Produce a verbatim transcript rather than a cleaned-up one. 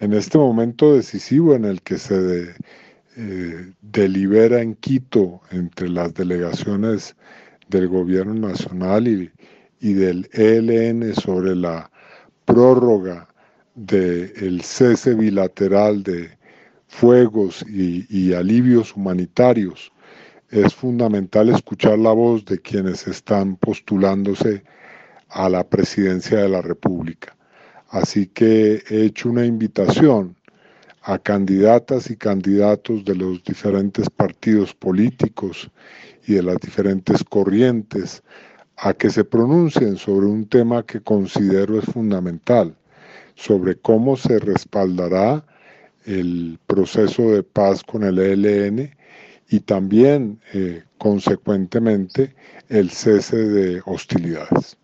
En este momento decisivo en el que se de, eh, delibera en Quito entre las delegaciones del gobierno nacional y, y del E L N sobre la prórroga del cese bilateral de fuegos y, y alivios humanitarios, es fundamental escuchar la voz de quienes están postulándose a la presidencia de la República. Así que he hecho una invitación a candidatas y candidatos de los diferentes partidos políticos y de las diferentes corrientes a que se pronuncien sobre un tema que considero es fundamental, sobre cómo se respaldará el proceso de paz con el E L N y también, eh, consecuentemente, el cese de hostilidades.